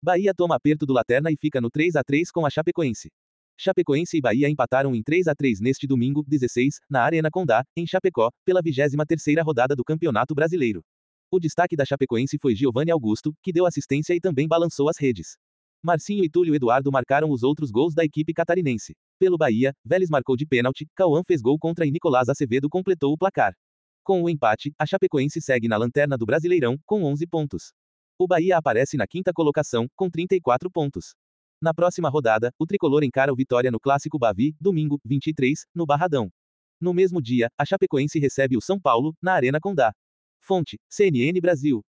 Bahia toma aperto do Lanterna e fica no 3-3 com a Chapecoense. Chapecoense e Bahia empataram em 3-3 neste domingo, 16, na Arena Condá, em Chapecó, pela 23ª rodada do Campeonato Brasileiro. O destaque da Chapecoense foi Giovanni Augusto, que deu assistência e também balançou as redes. Marcinho e Túlio Eduardo marcaram os outros gols da equipe catarinense. Pelo Bahia, Vélez marcou de pênalti, Cauã fez gol contra e Nicolás Acevedo completou o placar. Com o empate, a Chapecoense segue na lanterna do Brasileirão, com 11 pontos. O Bahia aparece na quinta colocação, com 34 pontos. Na próxima rodada, o tricolor encara o Vitória no Clássico Bavi, domingo, 23, no Barradão. No mesmo dia, a Chapecoense recebe o São Paulo, na Arena Condá. Fonte: CNN Brasil.